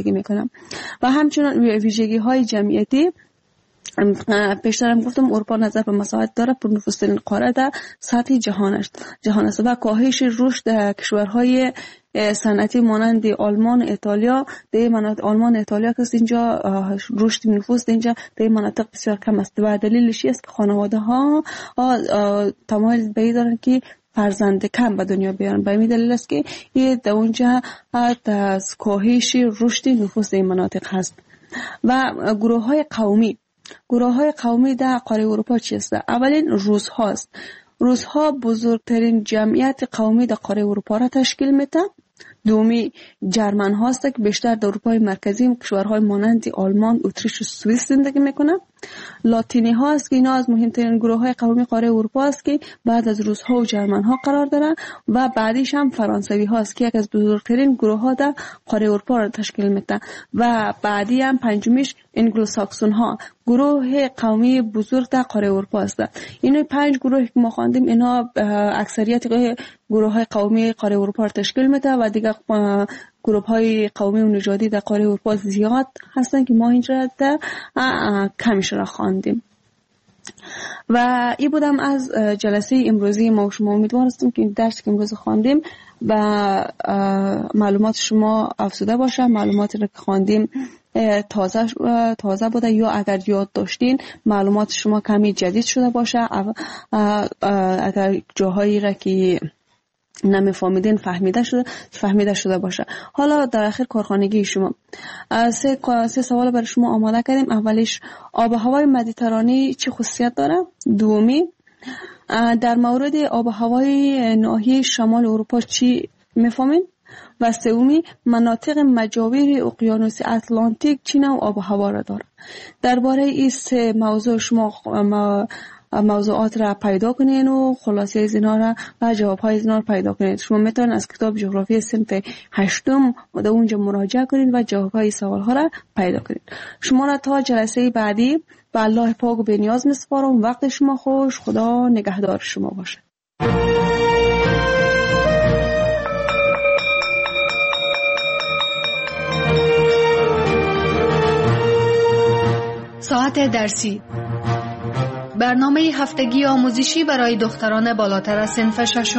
زندگی میکنن. و همچنین ویژگی های جمعیتی، پیشترم گفتم اروپا نظر به مساحت داره، پر نفوذترین قاره در سطح جهان است و کاهش رشد کشورهای صنعتی مانند آلمان و ایتالیا، در مناطق آلمان و ایتالیا که اینجا رشد نفوذ اینجا در مناطق بسیار کم است و دلیلش است که خانواده ها تمایل به این دارن که فرزند کم به دنیا بیارن. به این دلیل است که این در اونجا از کاهش رشد نفوذ این مناطق هست. و گروه های قومی در قاره اروپا چیست؟ اولین روس هاست. روس ها بزرگترین جمعیت قومی در قاره اروپا را تشکیل میده. دومی جرمن هاست که بیشتر در اروپای مرکزی کشورهای مانند آلمان، اتریش و سوئیس زندگی میکنند. لاتینی هاست که اینا از مهمترین گروه های قومی قاره اروپا است که بعد از روس ها و جرمن ها قرار دارند. و بعدیش هم فرانسوی هاست که یک از بزرگترین گروه ها در قاره اروپا را تشکیل میده. و بعدی هم پنجمیش انگلو ساکسون ها، گروه قومی بزرگ در قاره اروپا است. اینا 5 گروه که ما خواندیم اینا اکثریت گروه های قومی قاره اروپا را تشکیل میده و دیگه گروه های قومی و نژادی در قاره اروپا زیاد هستن که ما اینجا در کمش را خواندیم. و این بودم از جلسه امروزی ما و شما. امیدوار هستم که این درس که امروز خواندیم و معلومات شما افزوده باشه، معلوماتی را که خواندیم تازه بوده یا اگر یاد داشتین معلومات شما کمی جدید شده باشه، اگر جاهایی را که نمیفهمیدین فهمیده شده باشه. حالا در آخر کارخانگی شما 3 سوال برای شما آماده کردیم. اولیش آب و هوای مدیترانه چه خصوصیت داره؟ دومی در مورد آب و هوای ناحیه شمال اروپا چی میفهمین؟ و سومی مناطق مجاور اقیانوس اتلانتیک چه نوع آب و هوا را داره؟ درباره این 3 موضوع شما موضوعات را پیدا کنین و خلاصه از اینا را و جوابهای از اینا را پیدا کنین. شما میتونید از کتاب جغرافی صنف 8 در اونجا مراجعه کنین و جوابهای سوال ها را پیدا کنین. شما را تا جلسه بعدی به الله پاک و بی‌نیاز میسپارم. وقت شما خوش. خدا نگهدار شما باشه. ساعت درسی، برنامه هفتگی آموزشی برای دختران بالاتر از صنف 6.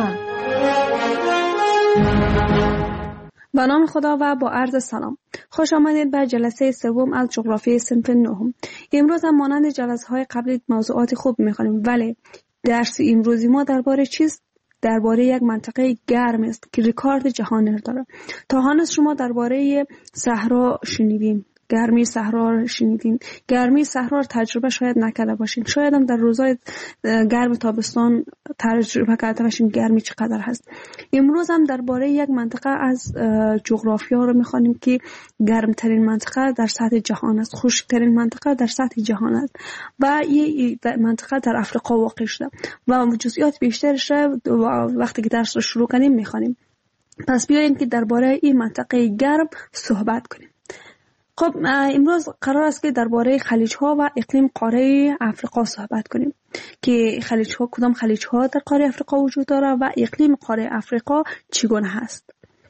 به نام خدا و با عرض سلام. خوش آمدید به جلسه 3 از جغرافی صنف 9. امروز هم مانند جلسه‌های قبلی موضوعات خوب می‌خوانیم، ولی درس امروزی ما درباره چیست؟ درباره یک منطقه گرم است که رکورد جهانی داره. تا هنوز شما درباره صحرا شنیدین، گرمی صحرا رو شنیدین. گرمی صحرا رو تجربه شاید نکرده باشین، شاید هم در روزهای گرم تابستان تجربه کرده باشین گرمی چقدر هست. امروز هم درباره یک منطقه از جغرافیا رو میخوانیم که گرمترین منطقه در سطح جهان است، خشکترین منطقه در سطح جهان است و این منطقه در افریقا واقع شده و جزئیات بیشترش وقتی که درس رو شروع کنیم میخوانیم. پس بیاییم که درباره این منطقه گرم صحبت کنیم. خب امروز قرار است که درباره خلیج‌ها و اقلیم قاره افریقا صحبت کنیم که خلیج‌ها کدام خلیج‌ها در قاره افریقا وجود داره و اقلیم قاره افریقا چگونه هست.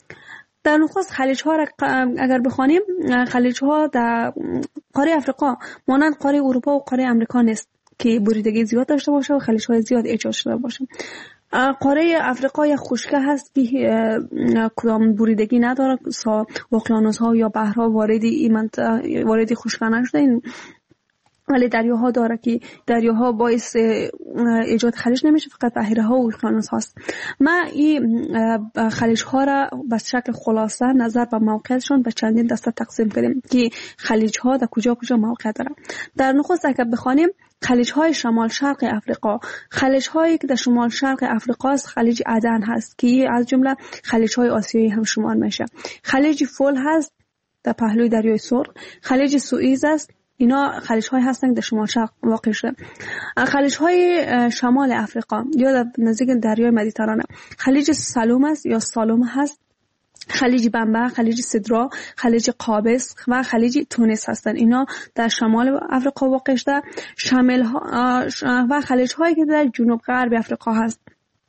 در نخست خلیج‌ها را اگر بخوانیم، خلیج‌ها در قاره افریقا مانند قاره اروپا و قاره امریکا نیست که بریدگی زیاد داشته باشه و خلیج‌های زیاد ایجاد شده باشه. قاره افریقا یک خشکه هست که کدام بریدگی نداره، اقیانوس‌ها یا بحرها وارد خشکه نشده، ولی دریاها داره که دریاها باعث ایجاد خلیج نمیشه، فقط بحیره ها و اقیانوس هاست. ما این خلیج ها را به شکل خلاصه نظر به موقعیتشون به چندین دسته تقسیم کردیم که خلیج ها در کجا موقع دارن. در نخست اگر بخوانیم خلیج های شمال شرق افریقا، خلیج هایی که در شمال شرق افریقا است خلیج عدن هست که از جمله خلیج های آسیایی هم شمار میشه. خلیج فول هست در پهلوی دریای سرخ، خلیج سوئیز است، اینا خلیج های هستند در شمال شرق واقع شده. خلیج های شمال افریقا یا در نزدیک دریای مدیترانه خلیج سالوم است یا سالوم هست، خلیج بمبا، خلیج سدرا، خلیج قابس و خلیج تونس هستند. اینا در شمال افریقا واقع شده. و خلیج هایی که در جنوب غرب افریقا هست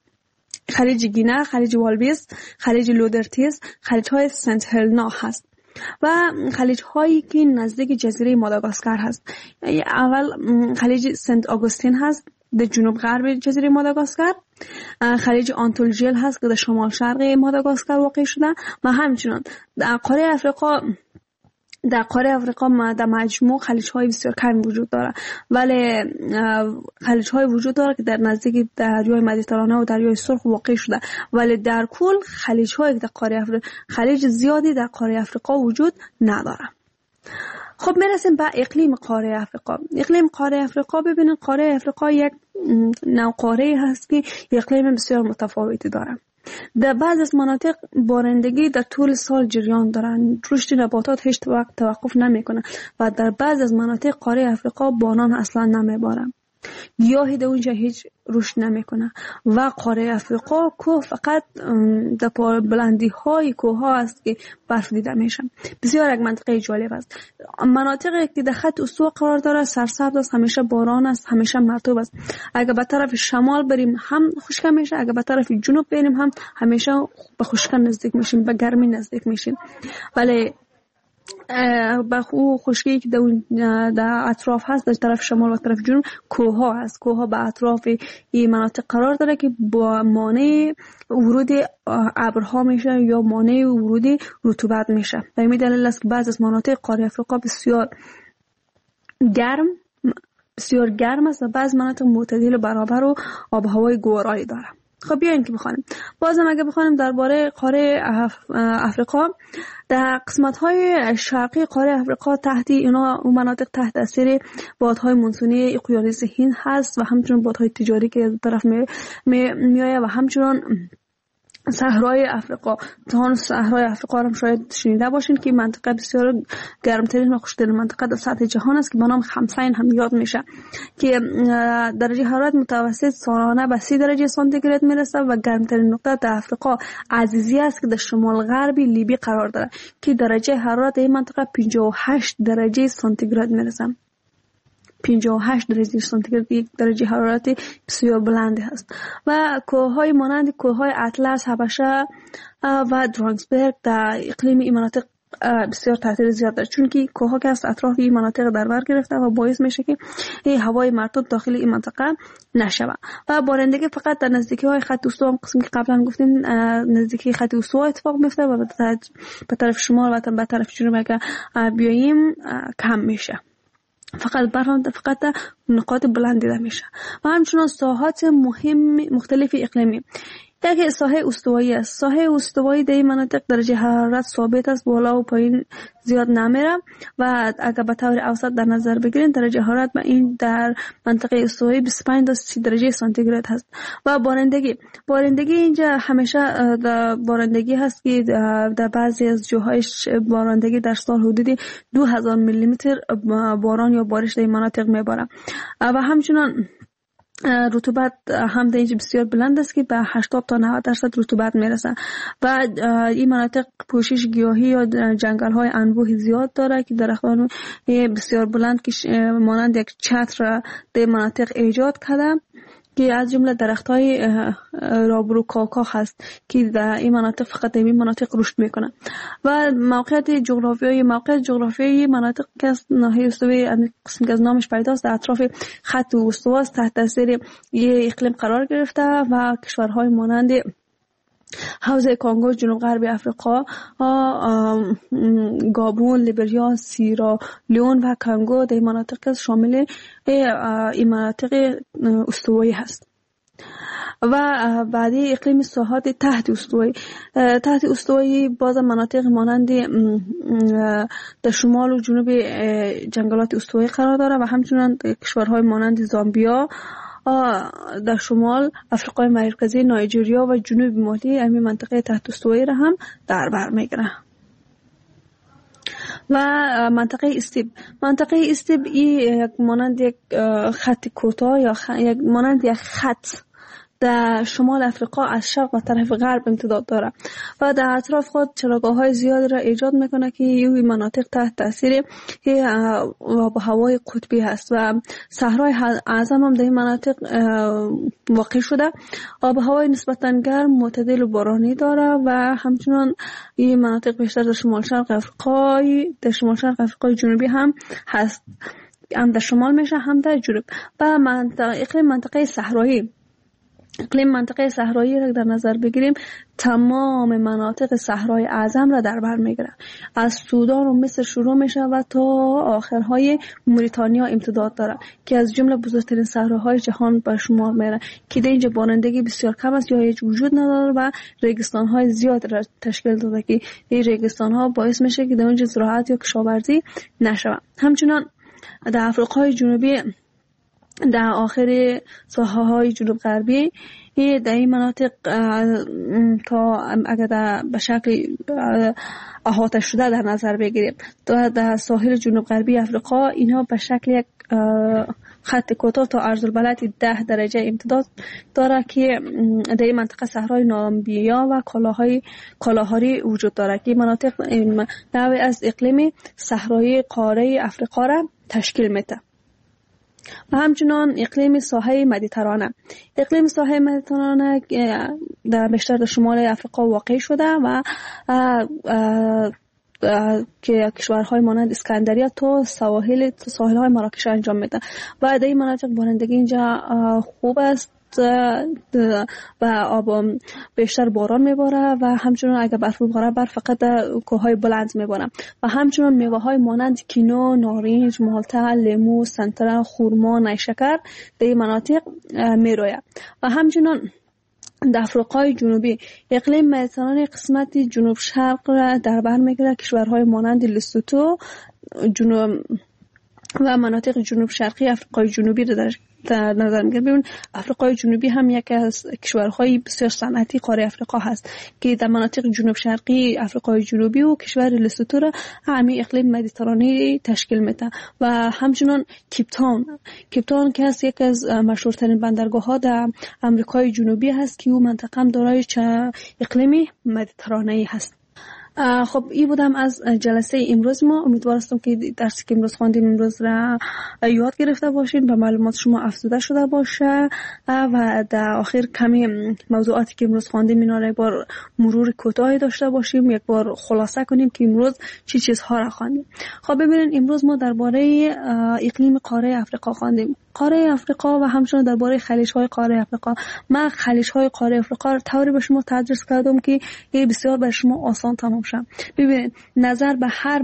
خلیج گینه، خلیج والویس، خلیج لودرتیس، خلیج های سنت هلنا هست. و خلیج هایی که نزدیک جزیره ماداگاسکار هست. اول خلیج سنت آگوستین هست در جنوب غرب جزیره ماداگاسکار، خلیج آنتولژیل هست که در شمال شرق ماداگاسکار واقع شده و همچنین در قاره افریقا در مجموع خلیج های بسیار کمی وجود داره، ولی خلیج های وجود داره که در نزدیک دریای مدیترانه و دریای سرخ واقع شده، ولی در کل خلیج زیادی در قاره افریقا وجود نداره. خب میرسیم به اقلیم قاره افریقا. اقلیم قاره افریقا، ببینید قاره افریقا یک نوع قاره هست که اقلیم بسیار متفاوتی داره. در بعض از مناطق بارندگی در طول سال جریان دارن، رشد نباتات هیچ وقت توقف نمیکنه و در بعض از مناطق قاره افریقا باران اصلا نمیباره، گیاهی در اونجا هیچ رشد نمیکنه و قاره افریقا کوه فقط در بلندی های کوه ها است که برف دیده میشه. بسیار یک منطقه جالب است. مناطقی که در خط استوا قرار داره سرسبز است، همیشه باران است، همیشه مرطوب است. اگر به طرف شمال بریم هم خشک میشه، اگر به طرف جنوب بریم هم همیشه به خشکی نزدیک میشیم، به گرمی نزدیک میشیم. ولی با خشکی که در اطراف هست در طرف شمال و طرف جنوب کوه ها هست. کوه ها به اطراف این مناطق قرار داره که با مانع ورود ابرها میشه یا مانع ورود رطوبت میشه. و این دلیل است که بعضی از مناطق قاره افریقا بسیار گرم است و بعضی مناطق معتدل و برابر و آب و هوای گورایی داره. خب بیاین که بخوانیم. بازم اگه بخوانیم درباره قاره افریقا، در قسمت‌های شرقی قاره افریقا اون مناطق تحت تاثیر بادهای مونسونی اقیانوس هند هست و همچنین بادهای تجاری که از طرف میآید و همچنین صحرای افریقا. صحرای افریقا هم شاید شنیده باشین که منطقه بسیار گرمترین و خشکترین منطقه در سطح جهان است که به نام خمسین هم یاد میشه که درجه حرارت متوسط سالانه به 30 درجه سانتیگراد میرسه و گرمترین نقطه در افریقا عزیزی است که در شمال غربی لیبی قرار داره که درجه حرارت این منطقه 58 درجه سانتیگراد میرسه. 58 درجه سانتیگراد یک درجه حرارت بسیار بلندی هست و کوههای مانند کوههای اطلس، حبشه و درانسبرگ در اقلیم این مناطق بسیار تاثیر زیاد داره، چون که کوهها که از اطراف این مناطق در بر گرفته و باعث میشه که این هوای مرطوب داخل این منطقه نشوه و بارندگی فقط در نزدیکی های خط استوا، قسمی که قبلا گفتیم نزدیکی خط استوا اتفاق میفته و به طرف شمال و به طرف جنوب اگه بیاییم کم میشه. فقط نقاط بلند دیده میشه و همچنان ساحات مختلف اقلیمی. یک ساحه استوایی است. ساحه استوایی در این مناطق درجه حرارت ثابت است، بالا و پایین زیاد نمیره و اگر به طور اوسط در نظر بگیرین درجه حرارت به این در منطقه استوایی 25 تا 30 درجه سانتیگراد هست. و بارندگی اینجا همیشه بارندگی هست که در بعضی از جاهای بارندگی در سال حدود 2000 میلی متر باران یا بارش در این مناطق میباره و همچنان رطوبت هم در اینجا بسیار بلند است که به 80 تا 90% رطوبت میرسه و این مناطق پوشش گیاهی یا جنگل های انبوه زیاد داره که درختان بسیار بلند که مانند یک چتر در مناطق ایجاد کرده که از جمله درخت‌های رابرو کاکا هست که در این مناطق فقط در این مناطق رشد میکنه و موقعیت جغرافیایی مناطق که از ناحیه استوایی قسم که از نامش پیداست در اطراف خط استوا است، تحت تاثیر یک اقلیم قرار گرفته و کشورهای مانند حوزه کانگو، جنوب غرب افریقا، گابون، لیبریا، سیرا لیون و کانگو در مناطق شامل این مناطق استوایی هست. و بعدی اقلیم ساحات تحت استوایی باز مناطق مانند در شمال و جنوب جنگلات استوایی قرار داره و همچنین کشورهای مانند زامبیا در شمال، افریقای مرکزی، نایجریا و جنوب مالی همین منطقه تحت استوایی را هم در بر میگیره. و منطقه استیب مانند یک خط کوتاه یا مانند یک خط در شمال افریقا از شرق و طرف غرب امتداد داره و در اطراف خود چراگاه‌های زیادی را ایجاد میکنه که این مناطق تحت تاثیر آب و هوای قطبی هست و صحرای اعظم هم در این مناطق واقع شده. آب و هوای نسبتاً گرم، معتدل و بارانی داره و همچنان این مناطق بیشتر در شمال شرق افریقای جنوبی هم هست، هم در شمال میشه هم در جنوب. و اقلیم منطقه صحرایی را در نظر بگیریم، تمام مناطق صحرای اعظم را در بر میگیره. از سودان و مصر شروع میشه و تا آخرهای موریتانیا امتداد داره که از جمله بزرگترین صحراهای جهان به شمار میره که در اینجا بارندگی بسیار کم است یا هیچ وجود نداره و ریگستان‌های زیاد را تشکیل داده که این ریگستان‌ها باعث میشه که در اونجا زراعت یا کشاورزی نشود. همچنان در افریقای جنوبی در آخر ساحه‌های جنوب غربی در این مناطق تا اگر به شکل احاطه شده در نظر بگیریم در ساحل جنوب غربی افریقا، اینها به شکل یک خط کوتاه تا عرض‌البلد 10 درجه امتداد داره که در این منطقه صحرای نامبیا و کالاهاری وجود داره که مناطق نوعی از اقلیم صحرایی قاره افریقا را تشکیل میده. و همچنان اقلیم ساحل مدیترانه در بیشتر در شمال افریقا واقع شده و که کشورهای مانند اسکندریه تا ساحل‌های مراکش انجام میده و در این مناطق بارندگی اینجا خوب است و آب بیشتر باران میباره و همچنان اگر برف بباره برف فقط کوههای بلند میباره و همچنان میوه های مانند کینو، نارنج، مالتا، لیمو، سنتره، خرما، نیشکر در این مناطق میروید. و همچنان در افریقای جنوبی اقلیم مدیترانه قسمت جنوب شرق را در بر میگیره. کشورهای مانند لسوتو و مناطق جنوب شرقی افریقای جنوبی را در نظر میگیریم. ببین افریقای جنوبی هم یکی از کشورهای بسیار صنعتی قاره افریقا هست که در مناطق جنوب شرقی افریقای جنوبی و کشور لسوتو را همین اقلیم مدیترانه تشکیل میده. و همچنان کیپتاون که است یکی از مشهورترین بندرگاه‌ها در آمریکای جنوبی هست که او منطقه هم دارای اقلیم مدیترانه هست. خب این بودم از جلسه امروز ما. امیدوارم که درسی که امروز خواندیم امروز را یاد گرفته باشین و معلومات شما افزوده شده باشه و در آخر کمی موضوعاتی که امروز خواندیم اینا را یک بار مرور کوتاهی داشته باشیم، یک بار خلاصه کنیم که امروز چی چیزها را خواندیم. خب ببینید امروز ما درباره اقلیم قاره افریقا خواندیم، قاره افریقا و همچنین درباره خلیج‌های قاره افریقا. من خلیج‌های قاره افریقا رو طوری به شما تدریس کردم که بسیار برای شما آسان تمام شه. ببینید نظر به هر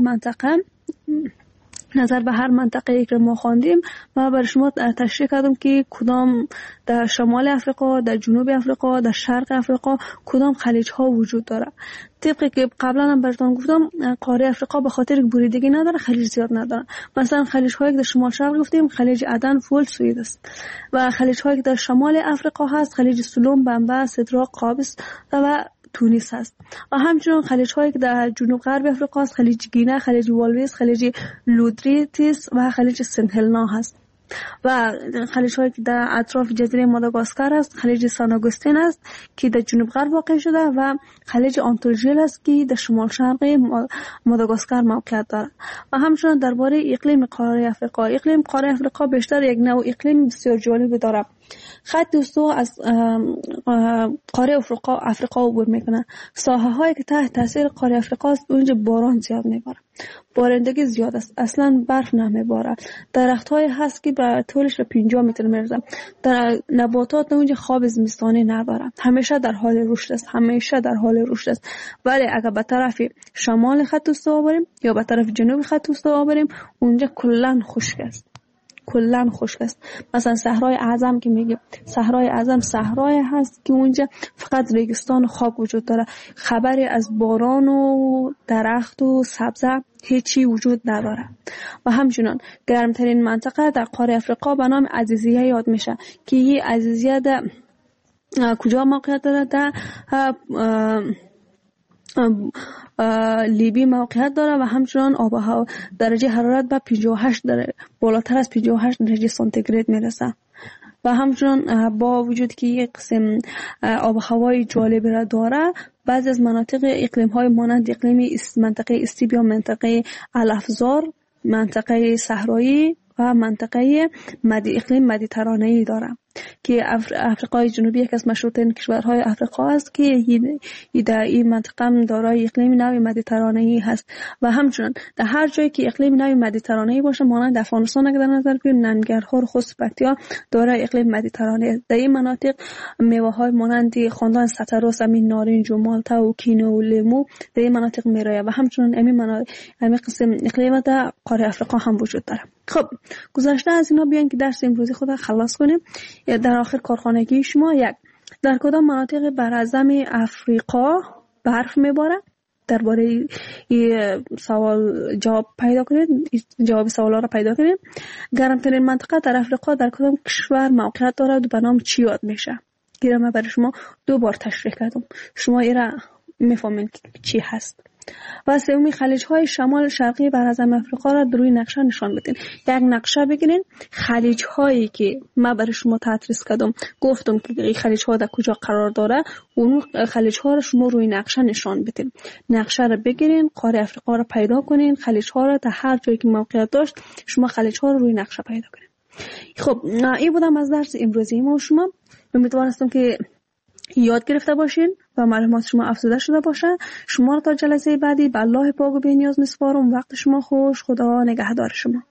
منطقه که ما خواندیم و برای شما تشریح کردم که کدام در شمال افریقا، در جنوب افریقا، در شرق افریقا کدام خلیج ها وجود داره. طبقی که قبلا هم براتون گفتم قاره افریقا به خاطر بریدگی نداره خلیج زیاد نداره. مثلا خلیج هایی که در شمال شرق گفتیم خلیج عدن، فول، سوئد است و خلیج هایی که در شمال افریقا هست خلیج سلوم، بمبا، سدراق، قابس و تونس هست. و همچنین خلیج هایی که در جنوب غرب افریقا هست خلیج گینه، خلیج والویس، خلیج لودریتیس و خلیج سنت هلنا هست. و خلیج هایی که در اطراف جزیره ماداگاسکار است خلیج سان آگوستین است که در جنوب غرب واقع شده و خلیج آنتوژیل است که در شمال شرق ماداگاسکار موقعیت دارد. و همچنین درباره اقلیم قاره افریقا، اقلیم قاره افریقا بیشتر یک نوع اقلیم بسیار جالب دارد. خط استوا از قاره افریقا عبور میکنه. ساحه هایی که تحت تاثیر قاره افریقا است اونجا باران زیاد میباره، بارندگی زیاد است، اصلا برف نمیباره. درخت های هست که به طولش به 50 متر میرسه. در نباتات اونجا خواب زمستانی نداره، همیشه در حال رشد است. ولی اگر به طرف شمال خط استوا بریم یا به طرف جنوب خط استوا بریم اونجا کلا خشک است. مثلا صحرای اعظم که میگیم صحرای اعظم صحرای هست که اونجا فقط ریگستان و خاک وجود داره، خبری از باران و درخت و سبزه هیچی وجود نداره. و همچنین گرمترین منطقه در قاره افریقا به نام عزیزیه یاد میشه که این عزیزیه در کجا موقعیت داره؟ در لیبی موقعیت داره و همچنان آب و هوا درجه حرارت به 58 بالاتر از 58 درجه سانتیگراد میرسه. و همچنین با وجود که یک قسم آب و هوای جالب را داره، بعضی از مناطق اقلیم های مانند اقلیم منطقه استیب یا منطقه الافزار، منطقه صحرایی و منطقه اقلیم مدیترانه‌ای داره که افریقای جنوبی یک از مشهورترین کشورهای افریقا است که در این منطقه هم دارای اقلیم نوع مدیترانه‌ای هست. و همچنین در هر جایی که اقلیم نوع مدیترانه‌ای باشه، مانند افغانستان اگر در نظر بگیریم، ننگرهار خصوص پکتیا دارای اقلیم مدیترانه‌ای. در این مناطق میوه‌های مانند خواندن ستروس، همین نارنج و مالتا و کینو و لیمو در این مناطق میرایه و همچنین همین قسم اقلیم در قاره افریقا هم وجود داره. خب گذشته از اینا بیاین که درس امروزی خود خلاص کنیم. در آخر کارخانگی شما در کدام مناطق براعظم افریقا برف میباره؟ درباره این سوال جواب پیدا کنید، جواب سوالا را پیدا کنید. گرمترین منطقه در افریقا در کدام کشور موقعیت دارد و به نام چی یاد میشه؟ گیرم من برای شما 2 بار تشریح کردم، شما ایرا میفهمین چی هست. و سومی خلیج های شمال شرقی براعظم افریقا را در روی نقشه نشان بدین. یک نقشه بگیرین، خلیج هایی که ما برای شما تدریس کردم، گفتم که این خلیج ها در کجا قرار داره، اون خلیج ها را شما روی نقشه نشان بدین. نقشه را بگیرین، قاره افریقا را پیدا کنین، خلیج ها را در هر جایی که موقعیت داشت شما خلیج ها را روی نقشه پیدا کنین. خب این بودم از درس امروزی ما. شما امیدوار هستم که یاد گرفته باشین و معلومات شما افزوده شده باشه. شما را تا جلسه بعدی به الله پاک و بی‌نیاز میسپارم. وقت شما خوش. خدا نگهدار شما.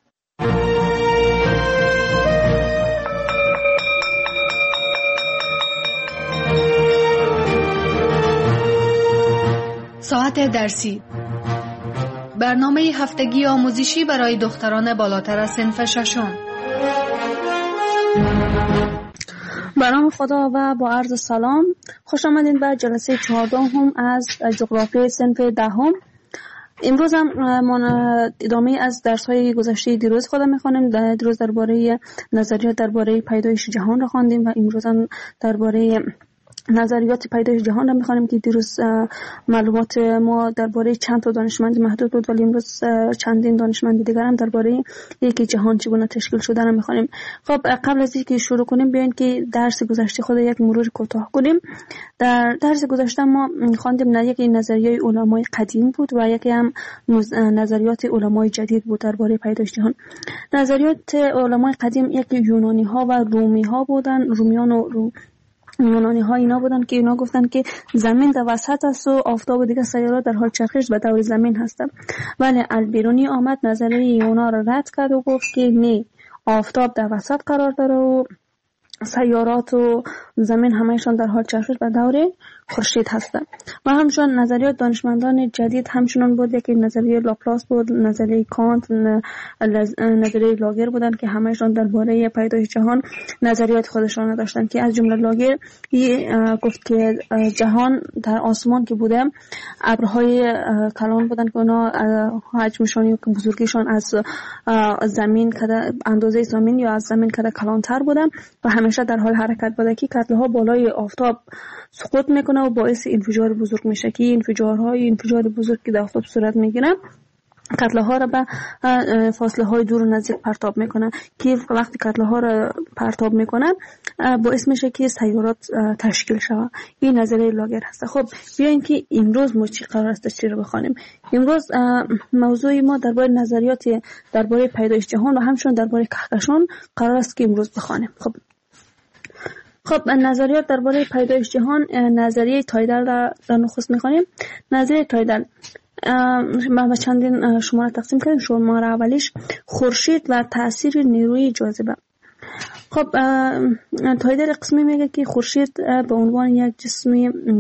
ساعت درسی، برنامه هفتگی آموزشی برای دختران بالاتر از صنف ششم. به نام خدا و با عرض سلام، خوش آمدین به جلسه 14 از جغرافی صنف 10. امروز هم ادامه از درس‌های گذشته دیروز خودم می‌خوانیم. دیروز درباره نظریات درباره پیدایش جهان را خواندیم و امروز هم درباره نظریات پیدایش جهان را می‌خوانیم که دیروز معلومات ما درباره چند تا دانشمند محدود بود، ولی امروز چندین دانشمند دیگر هم درباره اینکه جهان چگونه تشکیل شده را می‌خوانیم. خب قبل از اینکه شروع کنیم بیاین که درس گذشته خود یک مرور کوتاه کنیم. در درس گذشته ما خواندیم یکی نظریه علمای قدیم بود و یکی هم نظریات علمای جدید بود درباره پیدایش جهان. نظریات علمای قدیم یکی یونانی‌ها و رومی‌ها بودن. رومیان و یونانی ها اینا بودن که اینا گفتن که زمین در وسط است و آفتاب و دیگر سیارات در حال چرخش به دور زمین هستند. ولی البیرونی آمد نظریه اونا را رد کرد و گفت که نه، آفتاب در وسط قرار داره و سیارات و زمین همهشان در حال چرخش به دور خورشید هستند. و همچنین نظریات دانشمندان جدید همچنان بود. یکی نظریه لاپلاس بود، نظریه کانت، نظریه لاگر بودند که همهشان درباره پیدایش جهان نظریات خودشان داشتند که از جمله لاگر گفت که جهان در آسمان که بوده ابرهای کلان بودند که اونا حجمشان یا بزرگیشان از زمین کده اندازه زمین یا از زمین کده کلانتر بودند و همیشه در حال حرکت بوده که کتله‌ها بالای آفتاب سقوط میکنه و باعث انفجار بزرگ میشه که انفجار بزرگ که در آفتاب صورت میگیره کتله ها را به فاصله های دور و نزدیک پرتاب میکنه که وقتی کتله ها را پرتاب میکنه باعث میشه که سیارات تشکیل شود. این نظریه لاگر هست. خب بیاین که امروز ما چی قرار است چی رو بخوانیم. امروز موضوع ما درباره نظریات درباره پیدایش جهان و همچنین درباره کهکشان قرار است که امروز بخوانیم. خب نظریات درباره پیدایش جهان، نظریه تایدل را نخست میخوانیم. نظریه تایدل ما چندین شماره تقسیم کردیم. شماره اولیش خورشید و تاثیر نیروی جاذبه. خب تایدل قسمی میگه که خورشید به عنوان یک جسم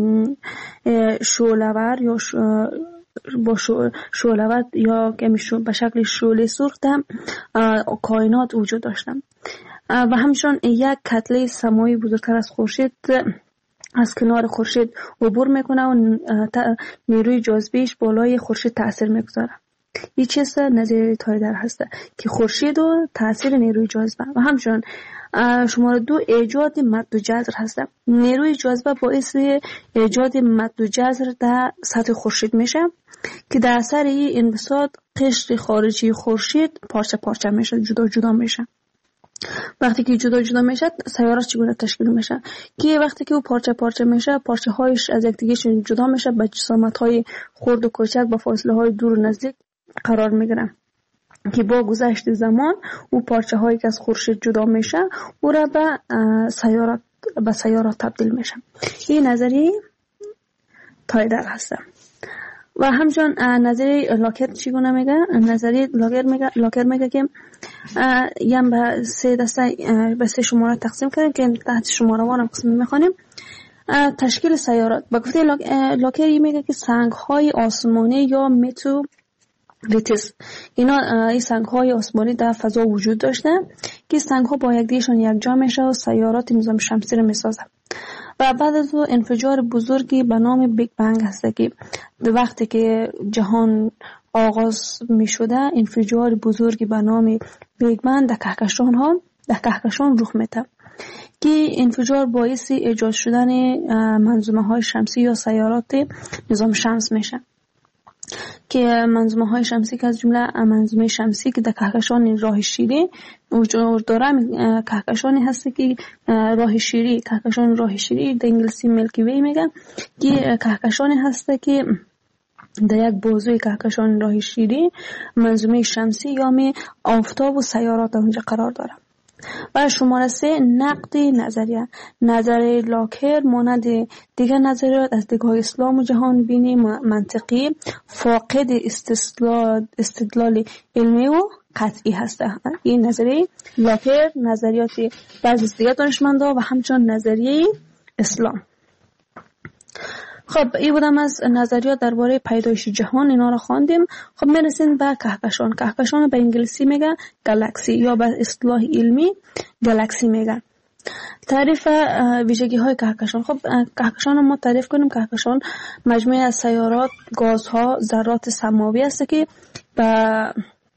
شعله‌ور یا با شعله‌ور یا به شکل شعله سرخ در کائنات وجود داشته و همچنین یک کتله سماوی بزرگتر از خورشید از کنار خورشید عبور میکنه و نیروی جاذبهش بالای خورشید تاثیر میگذاره. این چیز نظریه تایدل هست که خورشید و تاثیر نیروی جاذبه و همچنین شماره 2 ایجاد مد و جزر هست. نیروی جاذبه باعث ایجاد مد و جزر در سطح خورشید میشه که در اثر این انبساط قشر خارجی خورشید پارچه پارچه میشه، جدا جدا میشه. وقتی که جدا جدا میشه سیارات چگونه تشکیل میشه که وقتی که او پارچه پارچه میشه پارچه هایش از یکدیگه جدا میشه به جسامت های خرد و کوچک با فاصله های دور و نزدیک قرار میگیره که با گذشت زمان او پارچه هایی که از خورشید جدا میشه او را به سیارات تبدیل میشه. این نظریه تایلر هست. و همچنان نظریه لاکر چگونه میگه؟ نظریه لاکر میگه که یم به 3 دسته به 3 شماره تقسیم کردیم که تحت شماره وان هم قسم میخوانیم. تشکیل سیارات با گفته لاکر میگه که سنگ های آسمانی یا متوریتس این سنگ های آسمانی در فضا وجود داشته که سنگ ها با یکدیگه‌شان یکجا میشه و سیارات نظام شمسی رو میسازه. و بعد از او انفجار بزرگی به نام بیگ بنگ هست که وقتی که جهان آغاز می شده انفجار بزرگی به نام بیگ بنگ در کهکشان رخ میده که انفجار باعث ایجاد شدن منظومه های شمسی یا سیارات نظام شمس میشه که منظومه های شمسی که از جمله منظومه شمسی که در کهکشان راه شیری وجود داره کهکشانی هست که کهکشان راه شیری در انگلیسی میلکی وی میگن که کهکشانی هست که در یک بازوی کهکشان راه شیری منظومه شمسی یا آفتاب و سیارات اونجا قرار داره. و شماره 3 نقد نظریه لاکر مانند دیگر نظریات از دیدگاه اسلام و جهان بینی منطقی فاقد استدلال علمی و قطعی هست. این نظریه لاکر نظریات بعضی از دیگر دانشمندان و همچنان نظریه اسلام. خب این بودم از نظریات درباره پیدایش جهان، اینا رو خواندیم. خب میرسیم به کهکشان به انگلیسی میگن گالاکسی یا به اصطلاح علمی گالاکسی میگن. تعریف ویژگی های کهکشان. خب کهکشان ما تعریف کنیم. کهکشان مجموعه از سیارات، گازها، ذرات سماوی است که به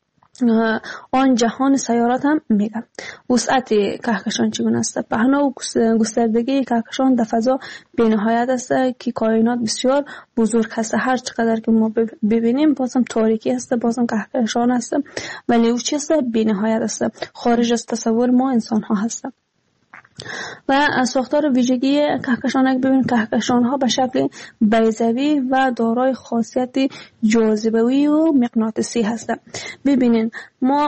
آن جهان سیارات هم میگن. وسعت کهکشان چگونه است؟ پهنا و گستردگی کهکشان در فضا بی‌نهایت است که کائنات بسیار بزرگ است. هر چقدر که ما ببینیم بازم تاریکی است، بازم کهکشان است، ولی او چیست؟ بی‌نهایت است، خارج از تصور ما انسان ها هست. و ساختار ویژگی کهکشان ببینیم کهکشان ها به شکل بیضوی و دارای خاصیت جاذبه‌ای و مغناطیسی هستند. ببینین ما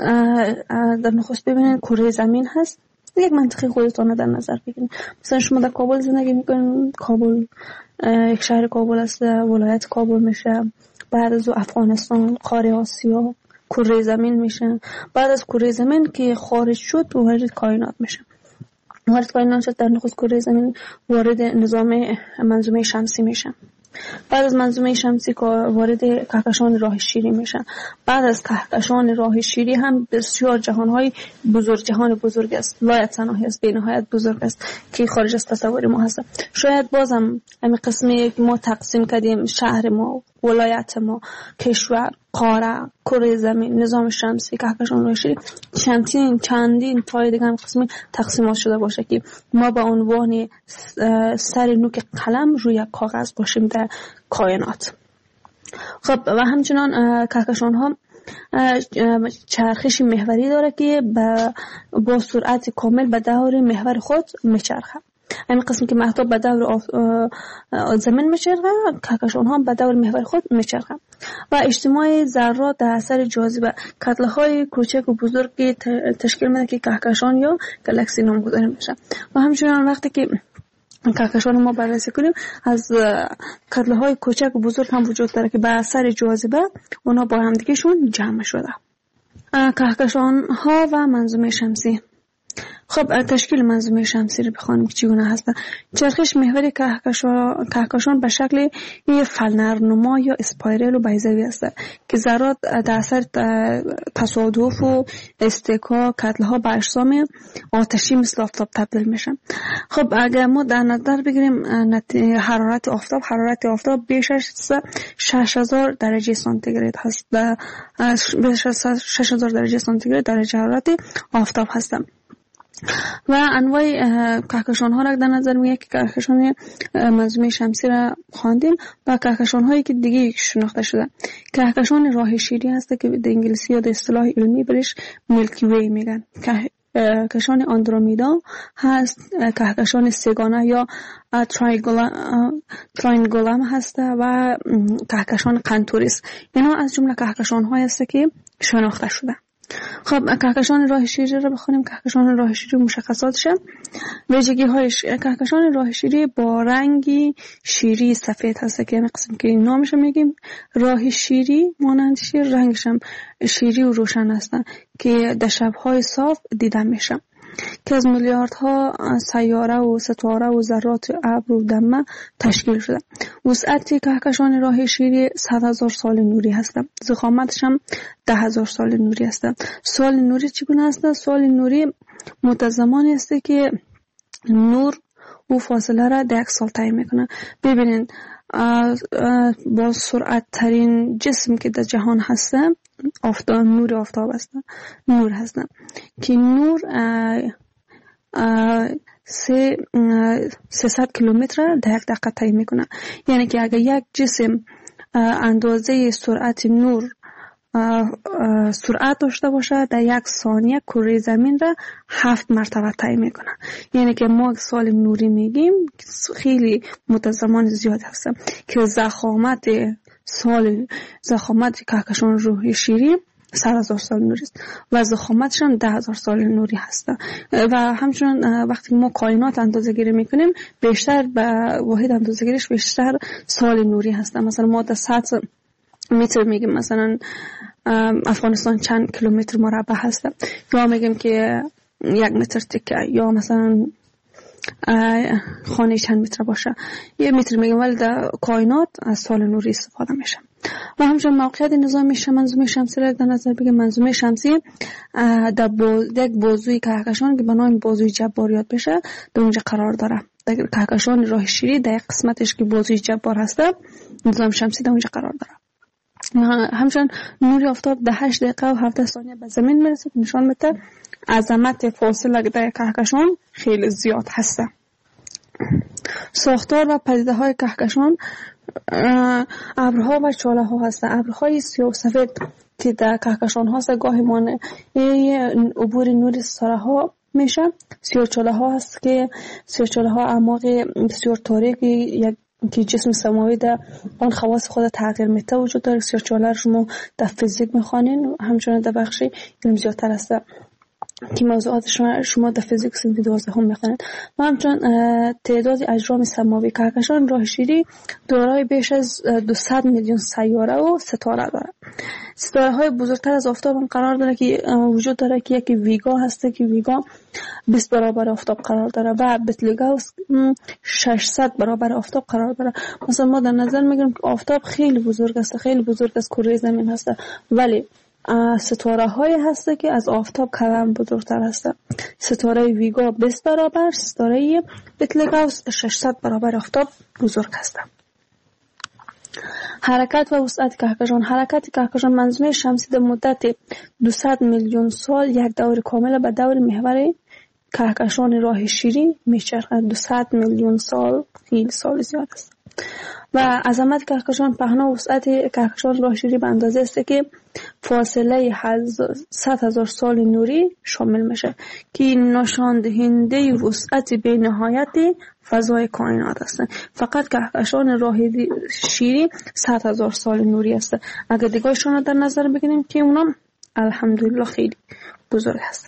در نخست ببینین کره زمین هست. یک منطقه خودتون در نظر بگیرید. مثلا شما در کابل زندگی میکنین، کابل یک شهر کابل است، ولایت کابل میشه. بعد از افغانستان، قاره آسیا، کره زمین میشه. بعد از کره زمین که خارج شد وارد کائنات میشه. وارد کائنات شد در نخست کره زمین وارد نظام منظومه شمسی میشه. بعد از منظومه شمسی وارد کهکشان راه شیری میشه. بعد از کهکشان راه شیری هم بسیار جهان بزرگ است، لایتناهی است، بی‌نهایت بزرگ است که خارج از تصور ما هست. شاید بازم همین قسمی که ما تقسیم کردیم، شهر ما، ولایت ما، کشور، قاره، کره زمین، نظام شمسی، کهکشان راه شیری، چندین تای دیگه هم قسمی تقسیمات شده باشه که ما به عنوان سر نوک قلم روی کاغذ باشیم در کائنات. خب و همچنان کهکشان ها چرخش محوری داره که با سرعت کامل به دور محور خود میچرخه. همین قسم که مهتاب به دور زمین میچرخه، کهکشان ها به دور محور خود میچرخه. و اجتماع ذرات در اثر جاذبه کتله های کوچک و بزرگ تشکیل میده که کهکشان یا گالاکسی نامگذاری میشه. و همچنان وقتی که کهکشان ما بررسی کنیم از کتله های کوچک و بزرگ هم وجود داره که به اثر جاذبه اونا با هم دیگه شون جمع شده. کهکشان ها و منظومه شمسی. خب تشکیل منظومه شمسی رو بخوانیم که چگونه هست. چرخش محوری کهکشان به شکل یک فلنرنما یا اسپایرل و بیضوی است که ذرات در اثر تصادف و استکاک کتله ها به اجسام آتشی مثل آفتاب تبدیل میشن. خب اگر ما در نظر بگیریم حرارت آفتاب بیش از 6000 درجه سانتیگراد هست. بیش از 6000 درجه سانتیگراد درجه حرارت آفتاب هست. و انواع کهکشان ها را در نظر میگیره که کهکشان منظومه شمسی را خواندیم و کهکشان هایی که دیگه شناخته شده. کهکشان راه شیری هست که در انگلیسی یا در اصطلاح علمی برش میلکی وی میگن. کهکشان آندرومیدا هست، کهکشان سگانه یا تراینگولم هست و کهکشان قنتوریس. اینا از جمله کهکشان های است که شناخته شده. خب کهکشان راه شیری رو بخونیم. کهکشان راه شیری مشخصاتش، ویژگی هایش: کهکشان راه شیری با رنگی شیری سفید هست که قسم که نامش میگیم راه شیری، مانند شیر، رنگش هم شیری و روشن هستن که در شب‌های صاف دیده میشه، که از میلیاردها سیاره و ستاره و ذرات ابر و دمه تشکیل شده. وسعت کهکشان راه شیری 100,000 سال نوری هست. ضخامتش هم 10,000 سال نوری هست. سال نوری چگونه است؟ سال نوری مدت است که نور و فاصله را در یک سال تعیین میکنه. ببینید با سرعت ترین جسم که در جهان هست آفتاب، نور آفتاب است، نور هست که نور 300 کیلومتر در یک دقیقه تعیین میکنه. یعنی که اگر یک جسم اندازه سرعت نور سرعت داشته باشه، در یک ثانیه کره زمین را 7 مرتبه طی میکنه. یعنی که ما سال نوری میگیم خیلی مدت زمان زیاد هست که ضخامت کهکشان راه شیری 100,000 سال نوری است و ضخامتش هم 10,000 سال نوری هست. و همچنین وقتی ما کائنات اندازه گیری میکنیم بیشتر به واحد اندازه گیریش بیشتر سال نوری هست. مثلا ما در سطح متر میگیم مثلا افغانستان چند کیلومتر مربع هست، یا میگیم که 1 متر تکه، یا مثلا خانه چند متر باشه 1 متر میگیم، ولی در کائنات از سال نوری استفاده میشه. و همچنین موقعیت نظام منظومه شمسی را در نظر بگیم. منظومه شمسی در یک بازوی کهکشان که به نام بازوی جبار یاد بشه در اونجا قرار داره. در کهکشان راه شیری در قسمتش که بازوی جبار هست نظام شمسی در اونجا قرار داره. همچنین نور آفتاب در 8 دقیقه و 17 ثانیه به زمین میرسه، نشان میده عظمت فاصله در کهکشان خیلی زیاد هست. ساختار و پدیده های کهکشان: ابرها و چاله ها هست. ابرهای سیاه و سفید که در کهکشان هست گاهی مانع عبور نور ستاره ها میشه. سیاه چاله ها هست که سیاه چاله ها اعماق بسیار تاریکی یک که جسم سماوی در آن خواص خود تغییر میده وجود داره. سیاه چاله رو شما در فیزیک میخوانین، همچنین در بخش علم زیادتر هست که موضوعات شما در فیزیک سنف 12 هم میخوانید. و همچنین تعداد اجرام سماوی کهکشان راه شیری دارای بیش از 200 میلیون سیاره و ستاره داره. ستاره های بزرگتر از آفتاب هم قرار داره که وجود داره که یکی ویگا هسته که ویگا 20 برابر آفتاب قرار داره و بتلگاوس 600 برابر آفتاب قرار داره. مثلا ما در نظر میگیریم که آفتاب خیلی بزرگ است، خیلی بزرگ از کره زمین هست، ولی ستاره های هسته که از آفتاب کم بزرگتر هست. ستاره ویگا 20 برابر، ستاره بتلگاوس 600 برابر آفتاب بزرگ هست. حرکت و وسعت کهکشان: حرکت کهکشان منظومه شمسی در مدت 200 میلیون سال یک دور کامل به دور محور کهکشان راه شیری میچرخد. 200 میلیون سال خیلی سال زیاد است. و عظمت کهکشان: پهنا و وسعت کهکشان راه شیری به اندازه است که فاصله 100,000 سال نوری شامل میشه که نشان دهنده وسعت بی‌نهایت فضای کائنات است. فقط کهکشان راه شیری 100,000 سال نوری است. اگر دیگه‌شون رو در نظر بگیریم که اونا الحمدلله خیلی بزرگ هستن.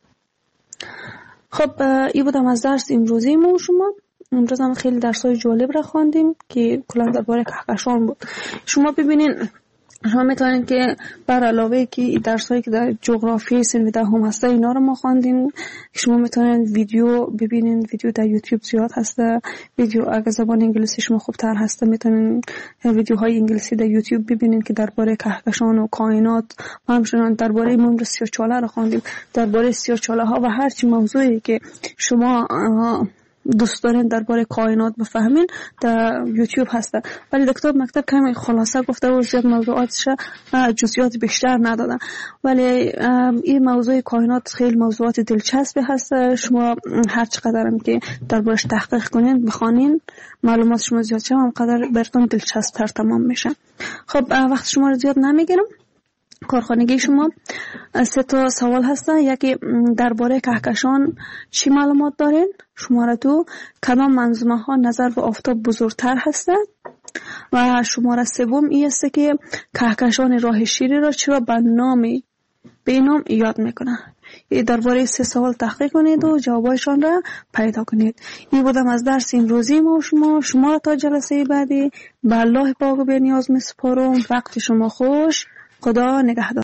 خب این بودم از درس امروزی ما شما. امروز هم خیلی درس‌های جالب را خواندیم که کلا درباره کهکشان بود. شما ببینین، شما میتونید که بر علاوه که درسایی که در جغرافی سنف 10 هم هسته اینا رو ما خواندیم، شما میتونید ویدیو ببینین. ویدیو در یوتیوب زیاد هسته. ویدیو اگه زبان انگلیسی شما خوبتر هسته میتونید ویدیوهای انگلیسی در یوتیوب ببینین که درباره کهکشان و کائنات و همچنین درباره ممر سیاه چاله رو خواندیم. درباره سیاه چاله ها و هر چی موضوعی که شما دوست دارین درباره کائنات بفهمین در یوتیوب هسته. ولی در کتاب مکتب کمی خلاصه گفته و زیاد موضوعاتش جزئیات بیشتر ندادن. ولی این موضوع کائنات خیلی موضوعات دلچسبی هست. شما هر چقدر هم که دربارش تحقیق کنین بخونین معلومات شما زیاد شه، همقدر براتون دلچسب‌تر تمام میشه. خب وقت شما رو زیاد نمیگیرم. کارخانگی شما 3 تا سوال هستن. یکی درباره کهکشان چی معلومات دارین؟ شماره 2 کدام منظومه ها نظر به آفتاب بزرگتر هستند؟ و شماره 3 این است که کهکشان راه شیری را چرا به نام یاد میکنن؟ درباره 3 سوال تحقیق کنید و جوابایشان را پیدا کنید. این بودم از درس امروزی ما و شما را تا جلسه بعدی به الله پاک و بی‌نیاز میسپارم. وقت شما خوش. خدا نگهدار.